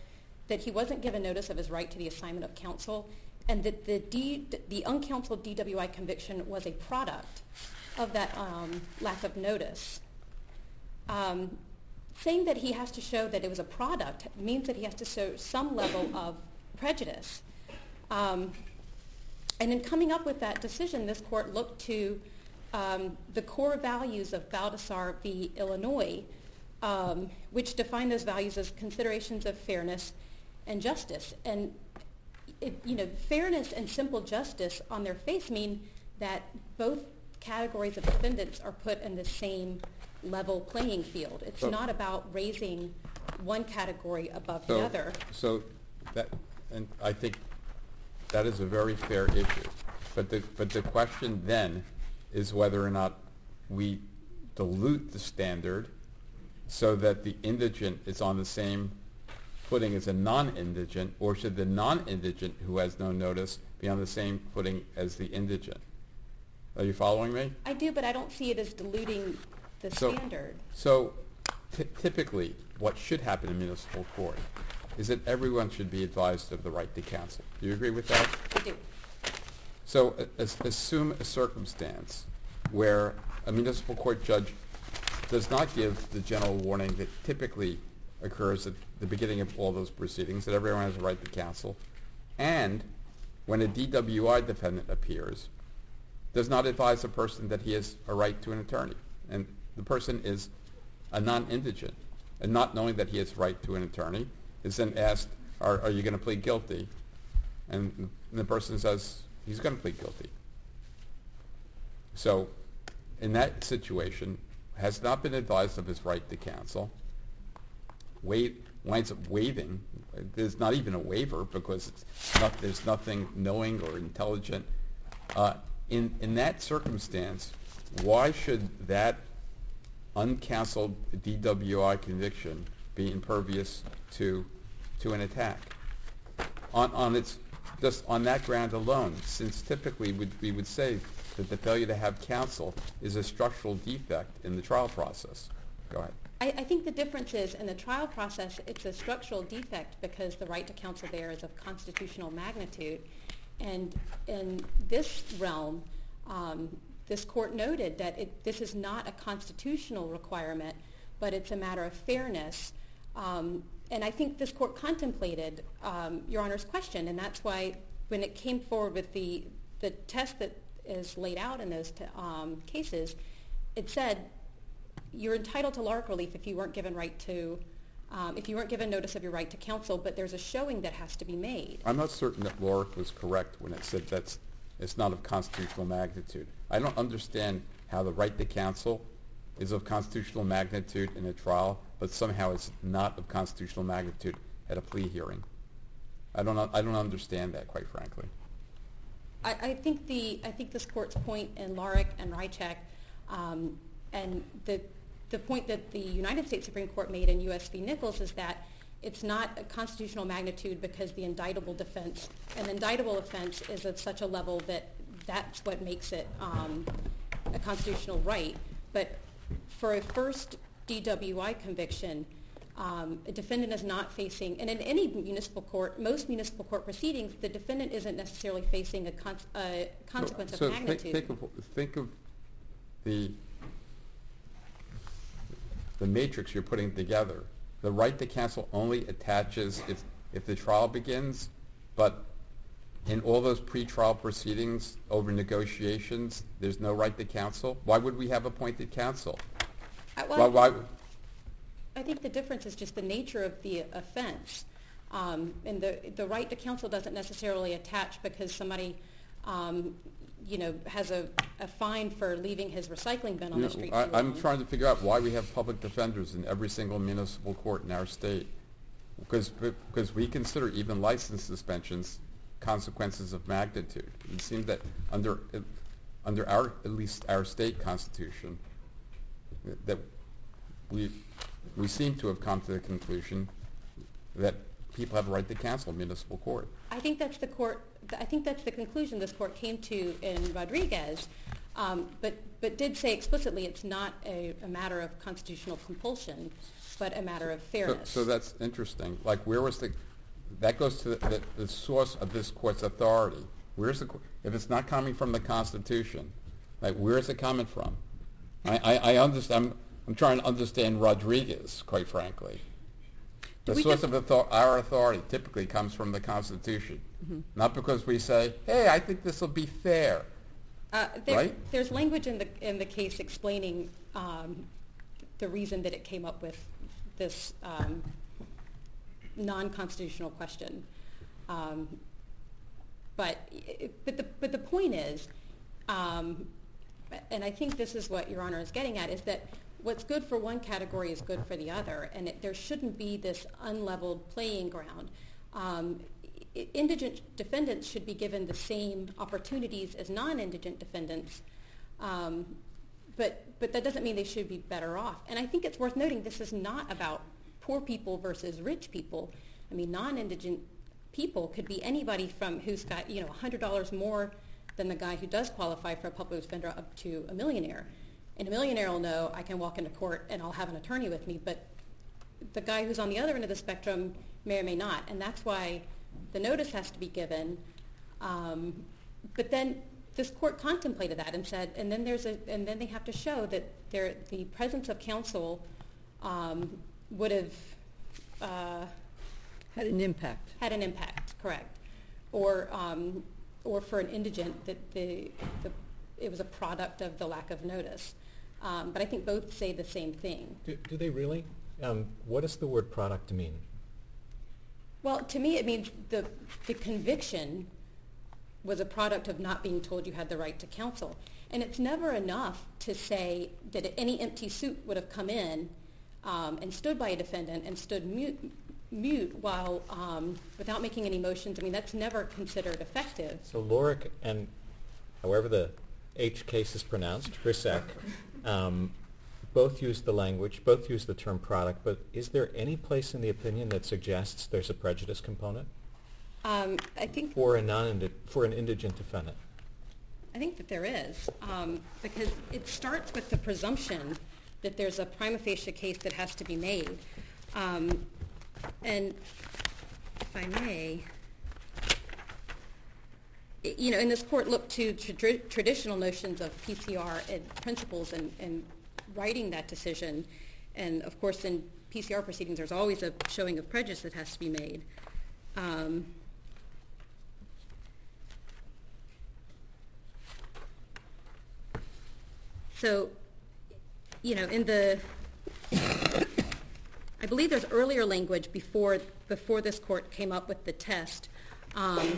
that he wasn't given notice of his right to the assignment of counsel, and that the, D, the uncounseled D W I conviction was a product of that um, lack of notice. Um, saying that he has to show that it was a product means that he has to show some level of prejudice. Um, and in coming up with that decision, this court looked to um, the core values of Baldassar v. Illinois, um, which define those values as considerations of fairness and justice. And it, you know, fairness and simple justice on their face mean that both categories of defendants are put in the same level playing field. It's So- not about raising one category above So- the other. So that, and I think that is a very fair issue. But the, but the question then is whether or not we dilute the standard so that the indigent is on the same footing as a non-indigent, or should the non-indigent who has no notice be on the same footing as the indigent? Are you following me? I do, but I don't see it as diluting the So- standard. So ty- typically, what should happen in municipal court is that everyone should be advised of the right to counsel. Do you agree with that? I do. So a- as- assume a circumstance where a municipal court judge does not give the general warning that typically occurs at the beginning of all those proceedings, that everyone has a right to counsel, and when a D W I defendant appears, does not advise the person that he has a right to an attorney. And the person is a non-indigent, and not knowing that he has a right to an attorney, is then asked, are, are you going to plead guilty? And the person says, he's going to plead guilty. So in that situation, has not been advised of his right to counsel, wait, winds up waiving. There's not even a waiver because it's not, there's nothing knowing or intelligent. Uh, in, in that circumstance, why should that uncounseled D W I conviction be impervious to, to an attack? On, on its, just on that ground alone, since typically would, we would say that the failure to have counsel is a structural defect in the trial process. Go ahead. I, I think the difference is in the trial process, it's a structural defect because the right to counsel there is of constitutional magnitude. And in this realm, um, this court noted that it, this is not a constitutional requirement, but it's a matter of fairness. Um, and I think this court contemplated um, Your Honor's question, and that's why when it came forward with the, the test that is laid out in those t- um, cases, it said you're entitled to LARC relief if you weren't given right to, um, if you weren't given notice of your right to counsel, but there's a showing that has to be made. I'm not certain that Lorick was correct when it said that's it's not of constitutional magnitude. I don't understand how the right to counsel is of constitutional magnitude in a trial, but somehow it's not of constitutional magnitude at a plea hearing. I don't I don't understand that, quite frankly. I, I think the I think this court's point in Larick and Rychek, um, and the the point that the United States Supreme Court made in U S v. Nichols is that it's not a constitutional magnitude because the indictable defense, an indictable offense is at such a level that that's what makes it um, a constitutional right. But for a first D W I conviction, um, a defendant is not facing, and in any municipal court, most municipal court proceedings, the defendant isn't necessarily facing a, con- a consequence so, of so magnitude. Think, think of think of the the matrix you're putting together. The right to counsel only attaches if if the trial begins, but in all those pretrial proceedings over negotiations, there's no right to counsel. Why would we have appointed counsel? I, well, why, why, I think the difference is just the nature of the offense. Um, and the, the right to counsel doesn't necessarily attach because somebody, um, you know, has a, a fine for leaving his recycling bin on you the know, street I, too I'm long. trying to figure out why we have public defenders in every single municipal court in our state. Because, because we consider even license suspensions consequences of magnitude. It seems that under, under our, at least our state constitution, that we, we seem to have come to the conclusion that people have a right to counsel in municipal court. I think that's the court. I think that's the conclusion this court came to in Rodriguez, um, but but did say explicitly it's not a, a matter of constitutional compulsion, but a matter of fairness. So, so that's interesting. Like, where was the that goes to the, the, the source of this court's authority. Where's the, if it's not coming from the Constitution, like where is it coming from? I, I, I understand, I'm, I'm trying to understand Rodriguez, quite frankly. The we source just- of author- our authority typically comes from the Constitution. Mm-hmm. Not because we say, hey, I think this will be fair. Uh, there, Right? There's language in the, in the case explaining um, the reason that it came up with this um, non-constitutional question. Um, but, but, the, but the point is, um, and I think this is what Your Honor is getting at, is that what's good for one category is good for the other, and it, there shouldn't be this unleveled playing ground. Um, i- indigent defendants should be given the same opportunities as non-indigent defendants, um, but, but that doesn't mean they should be better off. And I think it's worth noting this is not about poor people versus rich people. I mean, non-indigent people could be anybody from who's got, you know, one hundred dollars more than the guy who does qualify for a public defender up to a millionaire. And a millionaire will know I can walk into court and I'll have an attorney with me, but the guy who's on the other end of the spectrum may or may not. And that's why the notice has to be given. Um, but then this court contemplated that and said, and then there's a, and then they have to show that there, the presence of counsel um, would have uh, Had an impact. had an impact, correct. Or, um, or for an indigent, that the, the, it was a product of the lack of notice. Um, but I think both say the same thing. Do, do they really? Um, what does the word product mean? Well, to me, it means the, the conviction was a product of not being told you had the right to counsel. And it's never enough to say that any empty suit would have come in um, and stood by a defendant and stood mute, mute while, um, without making any motions. I mean, that's never considered effective. So Lorick and, however the H case is pronounced, Hrisek, um, both use the language, both use the term product, but is there any place in the opinion that suggests there's a prejudice component Um, I think for a non for an indigent defendant? I think that there is, um, because it starts with the presumption that there's a prima facie case that has to be made. Um, and if I may, i- you know, and this court looked to tra- traditional notions of P C R and principles and, and writing that decision. And of course, in P C R proceedings, there's always a showing of prejudice that has to be made. Um, So, you know, in the, I believe there's earlier language before before this court came up with the test. Um,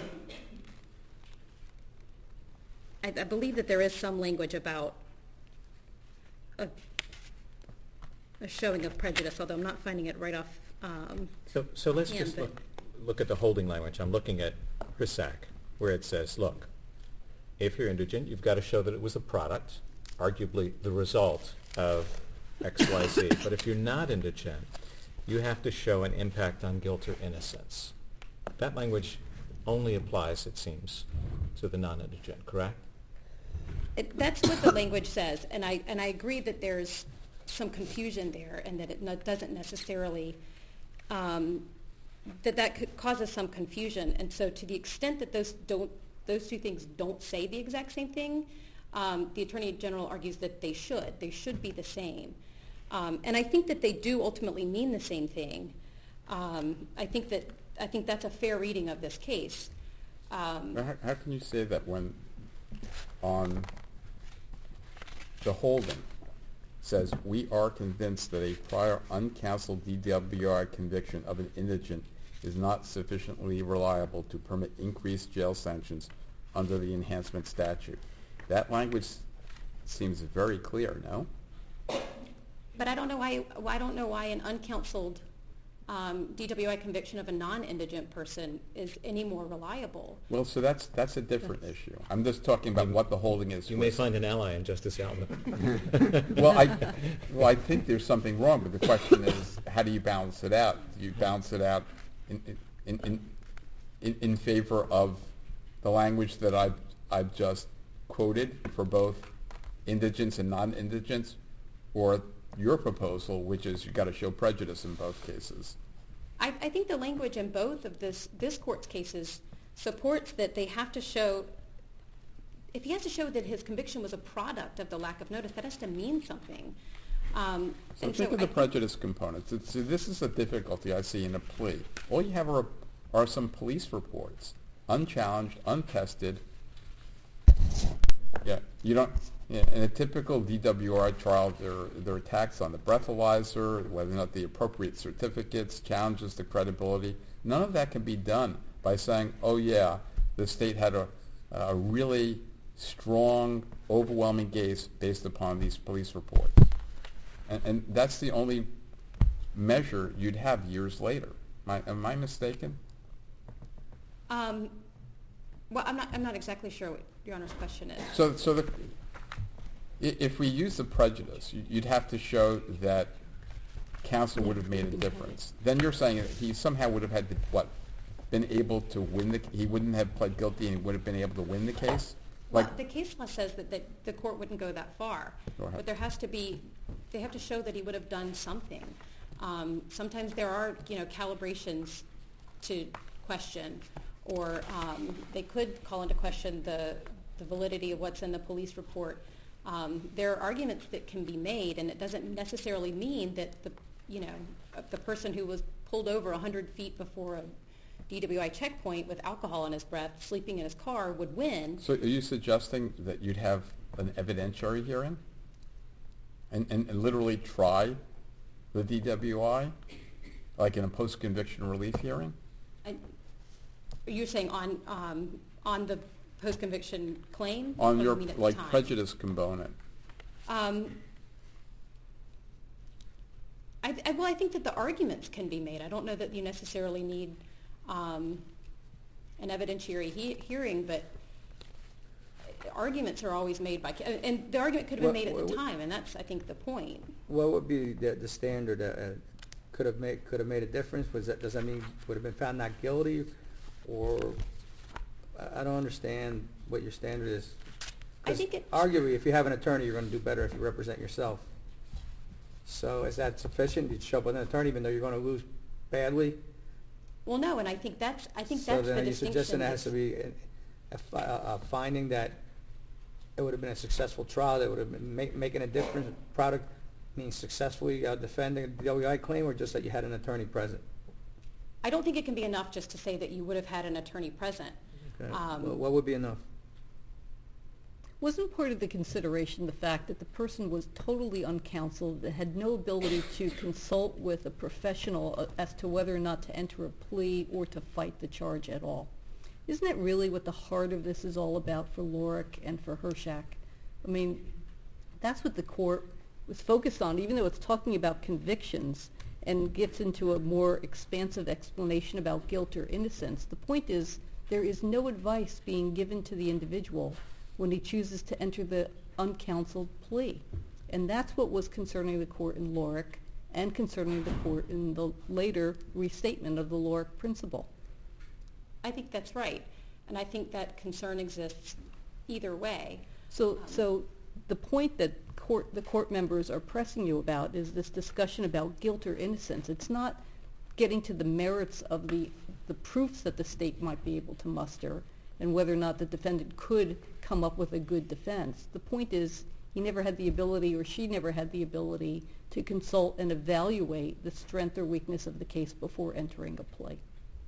I, I believe that there is some language about a, a showing of prejudice, although I'm not finding it right off. Um, So, so let's Yeah, just but- look, look at the holding language. I'm looking at Hrisek, where it says, look, if you're indigent, you've got to show that it was a product, arguably the result of X, Y, Z. But if you're not indigent, you have to show an impact on guilt or innocence. That language only applies, it seems, to the non-indigent, correct? It, that's what the language says, and I and I agree that there's some confusion there, and that it no, doesn't necessarily um, that that could, causes some confusion. And so, to the extent that those don't those two things don't say the exact same thing, um, the Attorney General argues that they should. They should be the same, um, and I think that they do ultimately mean the same thing. Um, I think that I think that's a fair reading of this case. Um, Now, How, how can you say that when on the holding says, we are convinced that a prior uncounseled D W I conviction of an indigent is not sufficiently reliable to permit increased jail sanctions under the enhancement statute? That language seems very clear, no? But I don't know why. I don't know why an uncounseled um, D W I conviction of a non-indigent person is any more reliable. Well, so that's that's a different issue. I'm just talking about what the holding is. You may with- find an ally in Justice Altman. Well, I, well, I think there's something wrong, but the question is, how do you balance it out? Do you balance it out in, in, in, in, in favor of the language that I've, I've just quoted for both indigents and non-indigents, or your proposal, which is you've got to show prejudice in both cases? I, I think the language in both of this, this court's cases supports that they have to show, if he has to show that his conviction was a product of the lack of notice, that has to mean something. Um, So and think so of the I think- prejudice components. It's, see, this is a difficulty I see in a plea. All you have are, are some police reports, unchallenged, untested. Yeah, you don't. Yeah, in a typical D W I trial, there there are attacks on the breathalyzer, whether or not the appropriate certificates, challenges to credibility. None of that can be done by saying, "Oh yeah, the state had a a really strong, overwhelming case based upon these police reports." And, and that's the only measure you'd have years later. Am I, am I mistaken? Um, well, I'm not, I'm not exactly sure what Your Honor's question is. So, so the, i- if we use the prejudice, you- you'd have to show that counsel would have made a difference. Then you're saying that he somehow would have had to, what, been able to win the, he wouldn't have pled guilty and he would have been able to win the case? Well, Like, the case law says that, that the court wouldn't go that far. Go ahead. But there has to be, they have to show that he would have done something. Um, sometimes there are, you know, calibrations to question, or um, they could call into question the, the validity of what's in the police report. Um, there are arguments that can be made, and it doesn't necessarily mean that the, you know, uh, the person who was pulled over one hundred feet before a D W I checkpoint with alcohol in his breath, sleeping in his car, would win. so are you suggesting that you'd have an evidentiary hearing? And, and, and literally try the D W I? Like in a post-conviction relief hearing? And you're saying on, um, on the post-conviction claim? On Or you your, mean at the like, time? prejudice component? Um, I, I, well, I think that the arguments can be made. I don't know that you necessarily need um, an evidentiary he- hearing, but arguments are always made by, and the argument could have been Well, made at well, the time, and that's, I think, the point. What would be the, the standard, uh, could have made, could have made a difference? Was that, does that mean would have been found not guilty? Or, I I don't understand what your standard is. I 'Cause think it- arguably, if you have an attorney, you're gonna do better if you represent yourself. So is that sufficient? You'd show up with an attorney even though you're gonna lose badly? Well, no, and I think that's, I think So that's the then are you distinction. suggesting there has to that's- be a, a fi- a- a finding that it would have been a successful trial, that would have been ma- making a difference, product means successfully uh, defending a D W I claim, or just that you had an attorney present? I don't think it can be enough just to say that you would have had an attorney present. Okay. Um, Well, what would be enough? Wasn't part of the consideration the fact that the person was totally uncounseled, that had no ability to consult with a professional uh, as to whether or not to enter a plea or to fight the charge at all? Isn't that really what the heart of this is all about for Lorick and for Hershak? I mean, that's what the court was focused on, even though it's talking about convictions and gets into a more expansive explanation about guilt or innocence. The point is, there is no advice being given to the individual when he chooses to enter the uncounseled plea. And that's what was concerning the court in Lorick and concerning the court in the later restatement of the Lorick principle. I think that's right, and I think that concern exists either way. So, so the point that court, the court members are pressing you about is this discussion about guilt or innocence. It's not getting to the merits of the, the proofs that the state might be able to muster and whether or not the defendant could come up with a good defense. The point is he never had the ability, or she never had the ability, to consult and evaluate the strength or weakness of the case before entering a plea.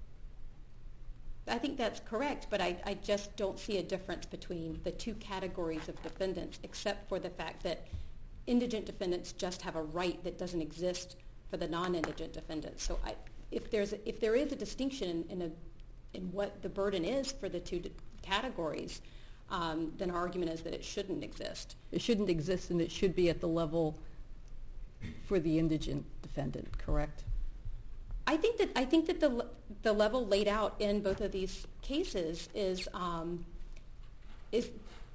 I think that's correct, but I, I just don't see a difference between the two categories of defendants, except for the fact that indigent defendants just have a right that doesn't exist for the non-indigent defendants. So I, if there's a, if there is a distinction in a in what the burden is for the two d- categories, um, then our argument is that it shouldn't exist. It shouldn't exist, and it should be at the level for the indigent defendant, correct? I think that I think that the le- the level laid out in both of these cases is um, is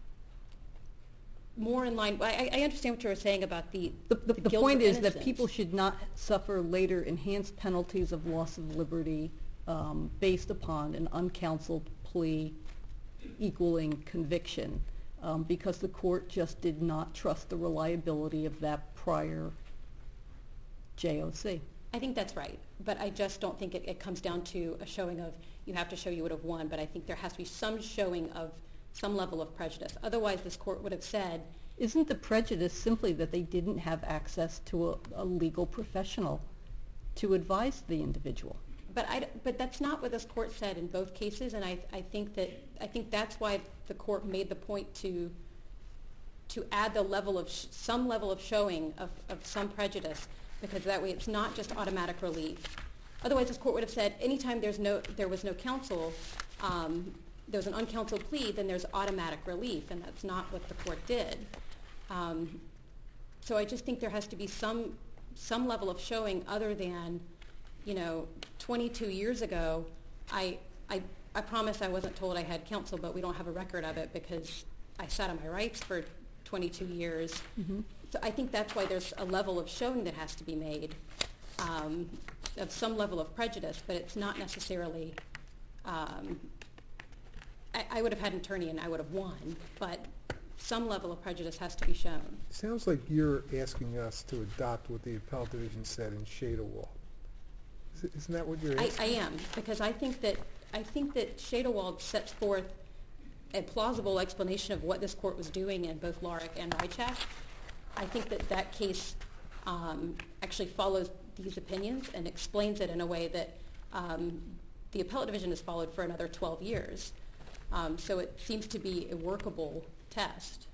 more in line. I, I understand what you were saying about the The, the, the the guilt point or is that innocence. people should not suffer later enhanced penalties of loss of liberty um, based upon an uncounseled plea equaling conviction, um, because the court just did not trust the reliability of that prior J O C. I think that's right, but I just don't think it, it comes down to a showing of, you have to show you would have won, but I think there has to be some showing of some level of prejudice. Otherwise, this court would have said, Isn't the prejudice simply that they didn't have access to a, a legal professional to advise the individual? but I, but that's not what this court said in both cases, and I, I think that, I think that's why the court made the point to, to add the level of, sh- some level of showing of, of some prejudice, because that way it's not just automatic relief. Otherwise, this court would have said, anytime there's no, there was no counsel, um, there was an uncounseled plea, then there's automatic relief, and that's not what the court did. Um, so I just think there has to be some, some level of showing other than, you know, twenty-two years ago, I, I, I promise I wasn't told I had counsel, but we don't have a record of it because I sat on my rights for twenty-two years. Mm-hmm. So I think that's why there's a level of showing that has to be made, um, of some level of prejudice, but it's not necessarily, um, I, I would have had an attorney and I would have won, but some level of prejudice has to be shown. Sounds like you're asking us to adopt what the appellate division said in Shadowwall. Is it- Isn't that what you're I, asking? I am, because I think that, I think that Shadowwald sets forth a plausible explanation of what this court was doing in both Lorick and Rychak. I think that that case um, actually follows these opinions and explains it in a way that um, the appellate division has followed for another twelve years. Um, so it seems to be a workable test.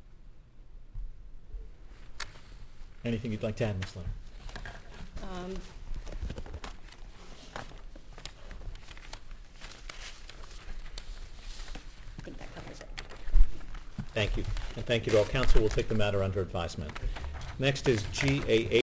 Anything you'd like to add, Miz Leonard? Um, I think that covers it. Thank you. And thank you to all counsel. We'll take the matter under advisement. Next is G A